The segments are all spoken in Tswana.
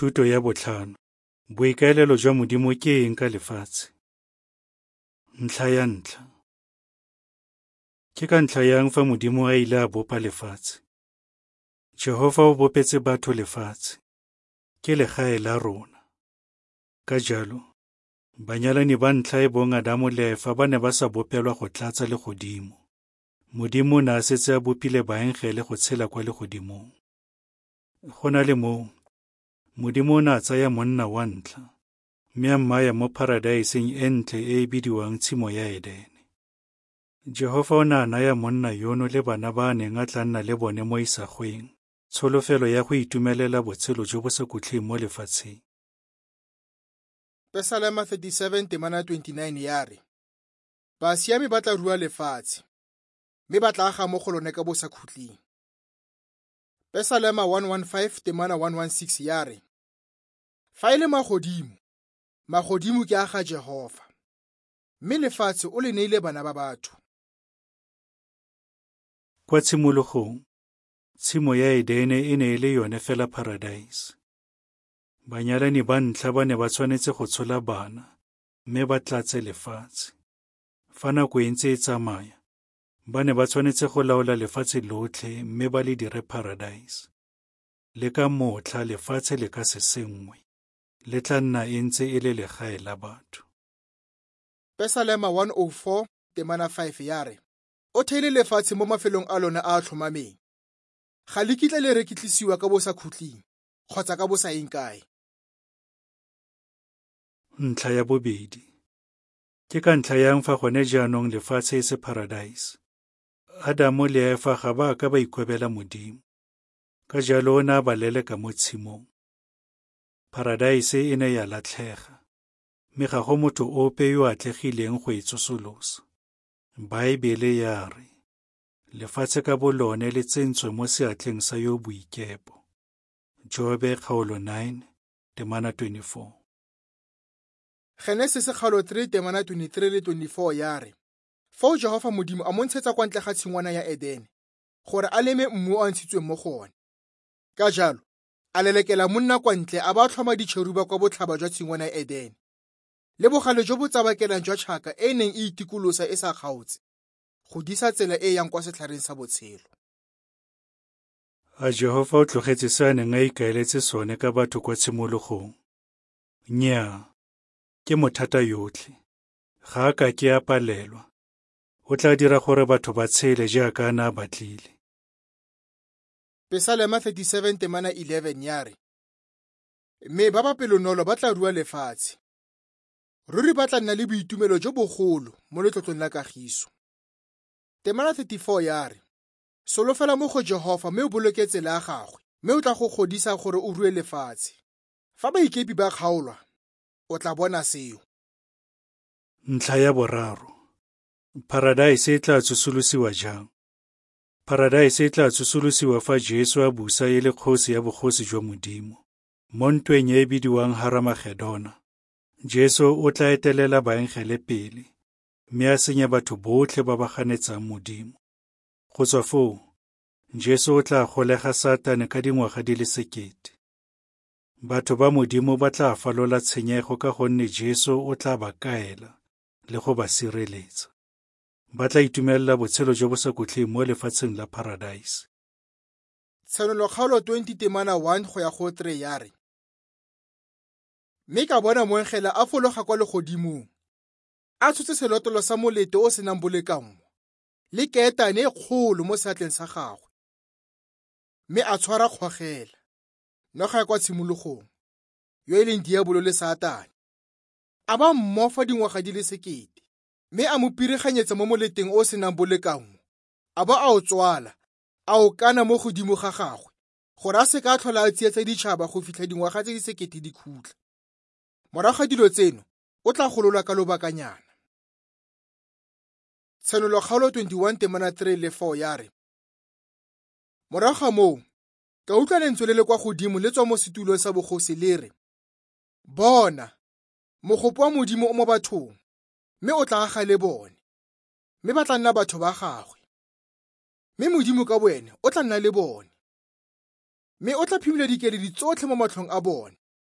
Thuto ya botlhano. Boikaelelo jwa Modimo ke eng ka lefatshe? Ntlha ya ntlha. Ke ka ntlha yang fa Modimo a ile a bopa lefatshe? Jehova o bopetse batho lefatshe. Ke legae la rona. Ka jalo, banyalani ba ntlha e bong Adamo le Eva ba ne ba sa bopelwa go tlatsa legodimo. Modimo o ne a setse a bopile baengele go tshela kwa legodimong. Go na le moo, Modimo o ne a tsaya monna wa ntlha, mme a mmaya mo paradaiseng e ntle e e bidiwang tshimo ya Edene. Jehova o ne a naya monna yono le bana ba a neng a tla nna le bone mo isagweng tsholofelo ya go itumelela botshelo jo bo sa khutleng mo lefatsheng. Psalm 37:29 ya re, Basiami ba tla rua lefatshe, mme ba tla aga mo go lone ka bo sa khutleng. Psalm 115:116 ya re, fa e le magodimo ke a ga Jehova, mme lefatshe o le neile bana ba batho. Kwa tshimologong, tshimo ya Edene e ne e le yone fela paradise. Banyalani ba ntlha ba ne ba tshwanetse go tshola bana, mme ba tlatse lefatshe. Fa nako e ntse e tsamaya, ba ne ba tshwanetse go laola lefatshe lotlhe mme ba le dire paradise. Le ka motlha lefatshe le ka se senngwe, le tla nna e ntse e le legae la batho. Psalm 104:5 ya re, o theile lefatshe mo mafelong a lona a tlhomameng. Ga le kitla le rekitlisiwa ka bo sa khutleng kgotsa ka bo sa eng kae. Ntlha ya bobedi. Ke ka ntlha yang fa gone jaanong lefatshe e se paradise? Adamo le Eva ga ba ka ba ikwebela Modimo. Ka jalo o ne a ba leleka mo tshimong. Paradise e ne ya latlhega, mme ga go motho ope yo a atlegileng go e tsosolosa. Baebele ya re, lefatshe ka bolone le tsentswe mo seatleng sa yo boikepo. Jobe 9:24. Genesis 3:23-24 ya re, fao Jehova Modimo a montshetsa kwa ntle ga tshingwana ya Edene, gore a leme mmu o a ntshitsweng mo go one. Ka jalo, a lelekela monna kwa ntle a ba tlhoma ditšheruba kwa botlhaba jwa tshingwana ya Edene, le bogale jo bo tsabakelang jwa tšhaka e neng e itikolosa e sa kgaotse, go disa tsela e yang kwa setlhareng sa botshelo. A Jehova o tlogetse se a neng a ikaeletse sone ka batho kwa tshimologong? Nnyaa, ke mothata yotlhe. Ga a ka ke a palelwa. O tla dira gore batho ba tshele jaaka a ne a batlile. Psalm 37:11 ya re, mme ba ba pelonolo ba tla rua lefatshe. Ruri ba tla nna le boitumelo jo bogolo mo letlotlong la kagiso. Temana 34 ya re, solofela mo go Jehova mme o boloke tsela ya gagwe, mme o tla go godisa gore o rue lefatshe. Fa baikepi ba kgaolwa, o tla bona seo. Ntlha ya boraro. Paradise e tla tsosolosiwa jang? Paradise e tla tsosolosiwa fa Jesu a busa e le kgosi ya bogosi jwa Modimo. Mo ntweng e bidiwang Haramagedona, Jesu o tla etelela baengele pele, mme a senya batho botlhe ba ba ganetsang Modimo. Go tswa foo, Jesu o tla golega Satane ka dingwaga di le 1,000. Batho ba Modimo ba tla falola tshenyego ka gonne Jesu o tla ba kaela le go ba sireletsa. Ba tla itumelela botshelo jo bo sa khutleng mo lefatsheng la paradise. Tshwanelokgaolo 20:1-3 ya re, mme ka bona moengela a fologa kwa legodimong, a tshotse selotolo sa molete o senang bolekangwa le ketane e kgolo mo seatleng sa gagwe, mme a tshwara kgogela, noga ya kwa tshimologong, yo e leng diabolo le Satane. A ba mmofa dingwaga di le 1,000, mme a mo piriganyetsa mo moleteng o senang bolekangwa, a ba a o tswala, a o kana mo godimo ga gagwe, gore a se ka tlhola a tsietsa ditšhaba go fitlha dingwaga tse di 1,000 di khutla. Morago ga dilo tseno, o tla gololwa ka lobakanyana. Tshwanelokgaolo 21:3-4 ya re, morago ga moo, ka utlwa lentswe le le kwa godimo le tswa mo setulong sa bogosi le re, bona, mogopo wa Modimo o mo bathong, mme o tla aga le bone, mme ba tla nna batho ba gagwe. Mme Modimo ka boene o tla nna le bone, mme o tla phimola dikeledi tsotlhe mo matlhong a bone,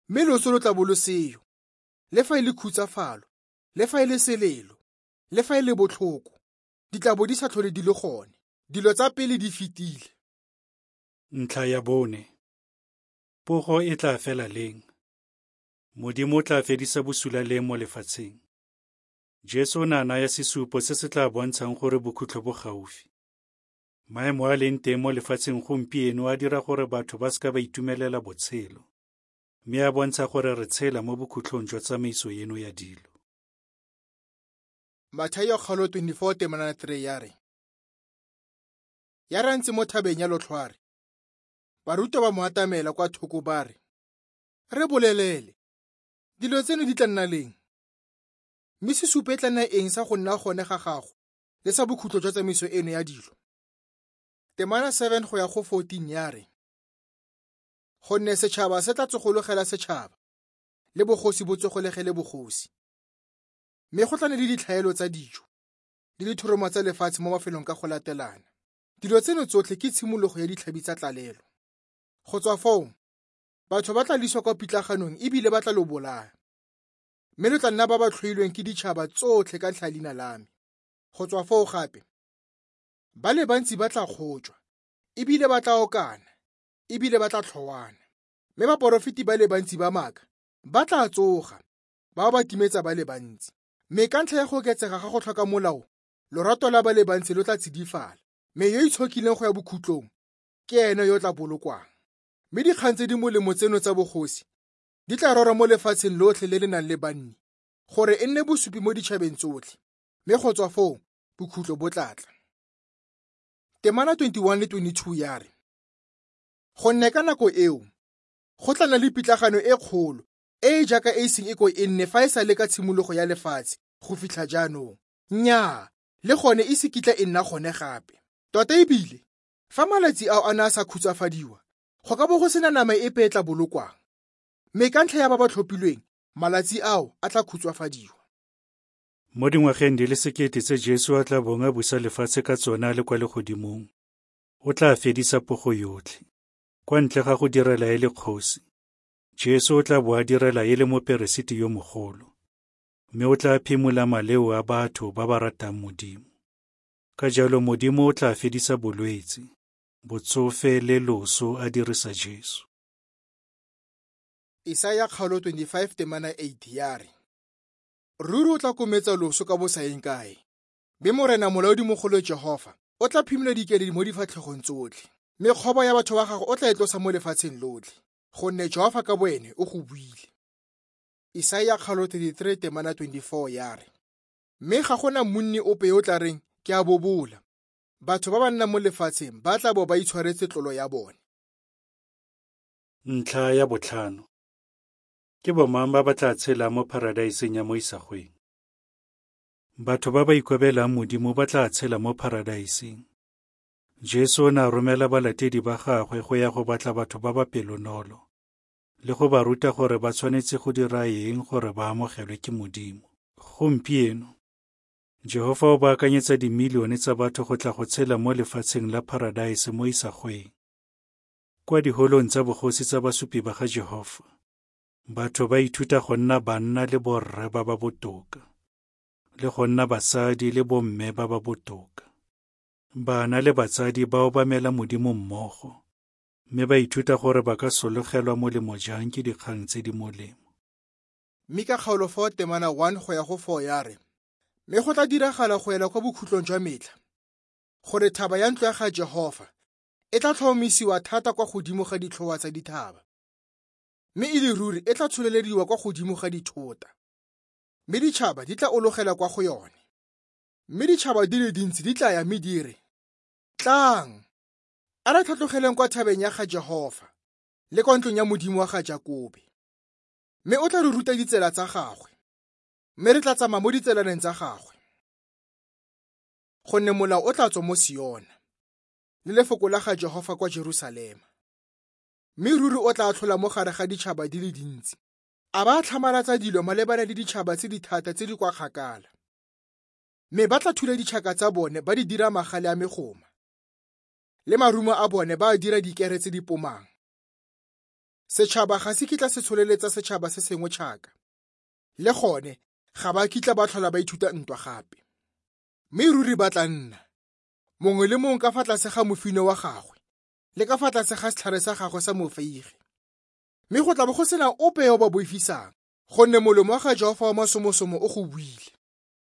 mme loso lo tla bo lo seyo, le fa e le khutsafalo, le fa e le selelo, le fa e le botlhoko, di tla bo di sa tlhole di le gone. Dilo tsa pele di fetile. Ntlha ya 4. Pogo e tla fela leng? Modimo o tla fedisa bosula leng mo lefatsheng? Jesu o ne a naya sesupo se se tla bontshang gore bokhutlo bo gaufi. Maemo a leng teng mo lefatsheng gompieno a dira gore batho ba seka ba itumelela botshelo, mme a bontsha gore re tshela mo bokhutlong jwa tsamaiso eno ya dilo. Mathayo kgaolo 24:3 ya re, ya rantse mo thabeng ya lotlhware, baruta ba mo atamela kwa thoko ba re, re bolelele, dilo tseno di tla nna leng? Mme sesupo e tla nna eng sa go nna gone ga gago le sa bokhutlo jwa tsamaiso eno ya dilo? Temana 7:14 ya re, gonne setšhaba se tla tsogologela setšhaba, le bogosi bo tsogolegele bogosi. Mme go tlane le ditlhaelo tsa dijo, le dithoroma tsa lefatshe mo mafelong ka go latelana. Dilo tseno tsotlhe ke tshimologo ya ditlhabi tsa tlalelo. Go tswa foo, batho ba tla liswa kwa pitlaganong ebile ba tla lo bolaya. Mme lo tla nna ba ba tlhoilweng ke ditšhaba tsotlhe ka ntlha ya leina la me. Go tswa foo gape, ba le bantsi ba tla kgotswa, ebile ba tla okana, ebile ba tla tlhowana. Mme baporofeti ba le bantsi ba maaka ba tla tsoga, ba ba timetsa ba le bantsi. Mme ka ntlha ya go oketsega ga go tlhoka molao, lorato la ba le bantsi lo tla tsidifala. Mme yo itshokileng go ya bokhutlong ke ene yo tla bolokwang. Mme dikgang tse di molemo tseno tsa bogosi di tla rora mo lefatsheng lotlhe le le nang le banni, gore e nne bosupi mo ditšhabeng tsotlhe. Mme go tswa foo, bokhutlo bo tla tla. Temana 21:22 ya re, gonne ka nako eo go tla nna le pitlagano e kgolo e jaaka e seng e ko e nne fa e sa le ka tshimologo ya lefatshe go fitlha jaanong. Nnyaa, le gone e se kitla e nna gone gape. Tota ebile, fa malatsi ao a ne a sa khutsafadiwa, go ka bo go sena nama epe e tla bolokwang. Mme ka ntlha ya ba ba tlhophilweng, malatsi ao a tla khutswafadiwa. Mo dingwageng di le 1,000 tse Jesu a tla bong a busa lefatshe ka tsona a le kwa legodimong, o tla fedisa pogo yotlhe. Kwa ntle ga go direla e le kgosi, Jesu o tla bo a direla e le moperesiti yo mogolo, mme o tla phimola maleo a batho ba ba ratang Modimo. Ka jalo Modimo o tla fedisa bolwetse, botsofe le loso a dirisa Jesu. Isaya kgaolo 25:8 ya re, ruri o tla kometsa loso ka bosaeng kae, mme morena molaodi mogolo Jehova o tla phimola dikeledi mo difatlhegong tsotlhe. Mme kgobo ya batho ba gago o tla e tlosa mo lefatsheng lotlhe, gonne Jehova ka boene o go buile. Isaya kgaolo 33:24 ya re, mme ga gona monni ope yo o tla reng ke a bobola. Batho ba ba nnang mo lefatsheng ba tla bo ba itshwaretse tlolo ya bone. Ntlha ya 5. Ke bomang ba ba tla tshela mo paradaiseng ya mo isagweng? Batho ba ba ikobelang Modimo ba tla tshela mo paradaiseng. Jesu o ne a romela balatedi ba gagwe go ya go batla batho ba ba pelonolo, le go ba ruta gore ba tshwanetse go dira eng gore ba amogelwe ke Modimo. Gompieno, Jehova o baakanyetsa dimilione tsa batho go tla go tshela mo lefatsheng la paradaise mo isagweng. Kwa diholong tsa bogosi tsa basupi ba ga Jehova, batho ba ithuta go nna banna le borre ba ba botoka, le go nna basadi le bomme ba ba botoka. Bana le batsadi ba obamela Modimo mmogo, mme ba ithuta gore ba ka sologelwa molemo jang ke dikgang tse di molemo. Mme ka kgaolo 4 Temana 1:4 ya re, mme go tla diragala go ela kwa bokhutlong jwa metlha, gore thaba ya ntlo ya ga Jehova e tla tlhomamisiwa thata kwa godimo ga ditlhowa tsa dithaba, mme e le ruri e tla tsholelediwa kwa godimo ga dithota. Mme ditšhaba di tla ologela kwa go yone, mme ditšhaba di le dintsi di tla ya mme di re, tlang, a re tlhatlogeleng kwa thabeng ya ga Jehova le kwa ntlong ya Modimo wa ga Jakobe. Mme o tla re ruta ditsela tsa gagwe, mme re tla tsamaya mo ditselaneng tsa gagwe. Gonne molao o tla tswa mo Siona, le lefoko la ga Jehova kwa Jerusalema. Mme ruri o tla tlhola mo gare ga ditšhaba di le dintsi, a ba tlhamalatsa dilo malebana le ditšhaba tse di thata tse di kwa kgakala. Mme ba tla thula ditšhaka tsa bone ba di dira magale a megoma, le marumo a bone ba a dira dikere tse di pomang. Setšhaba ga se kitla se tsholeletsa setšhaba se sengwe tšhaka. Le gone, ga ba kitla ba tlhola ba ithuta ntwa gape. Mme ruri ba tla nna. Mongwe le mongwe ka fa tlase ga mofino wa gagwe, le ka fa tlase ga setlhare sa gagwe sa mofeigi. Mme go tla bo go sena ope yo ba boifisang, gonne molomo wa ga Jehova wa masomosomo o go buile.